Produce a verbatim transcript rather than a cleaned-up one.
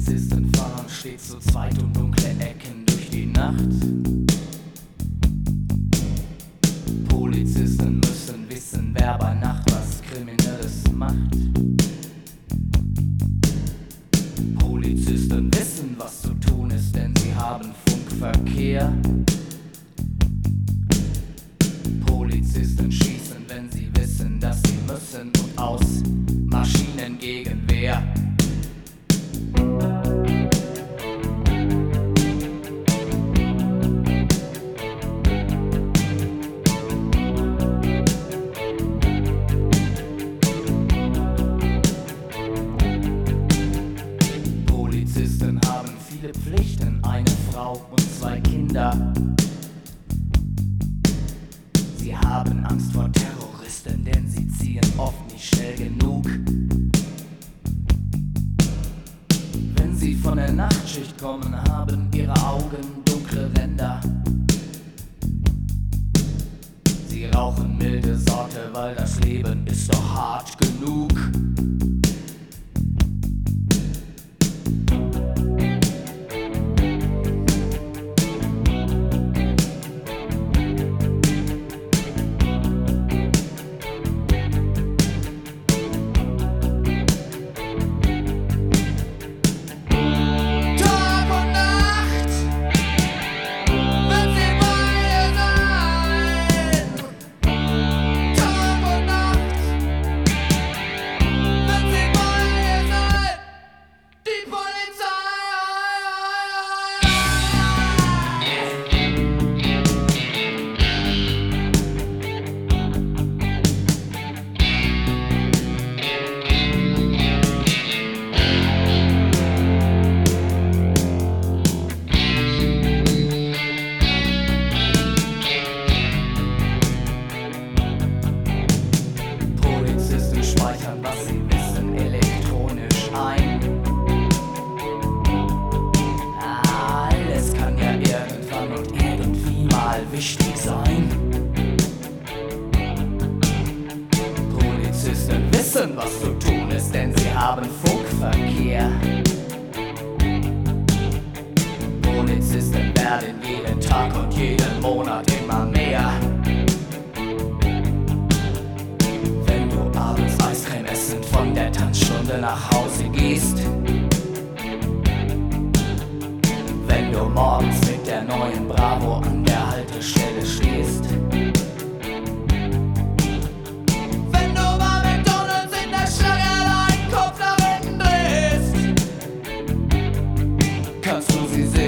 Polizisten fahren stets zu zweit um dunkle Ecken durch die Nacht. Polizisten müssen wissen, wer bei Nacht was Kriminelles macht. Polizisten wissen, was zu tun ist, denn sie haben Funkverkehr. Polizisten schießen, wenn sie wissen, dass sie müssen, und aus Maschinengegenwehr. Polizisten haben viele Pflichten, eine Frau und zwei Kinder. Sie haben Angst vor Terroristen, denn sie ziehen oft nicht schnell genug. Wenn sie von der Nachtschicht kommen, haben ihre Augen dunkle Ränder. Sie rauchen milde Sorte, weil das Leben ist doch hart genug. Was sie wissen, elektronisch ein. Alles kann ja irgendwann und irgendwie mal wichtig sein. Polizisten wissen, was zu tun ist, denn sie haben Funkverkehr. Polizisten werden jeden Tag und jeden Monat immer mehr. Von der Tanzstunde nach Hause gehst, wenn du morgens mit der neuen Bravo an der Haltestelle stehst, wenn du bei McDonalds in der Schlange deinen Kopf nach hinten drehst, kannst du sie sehen.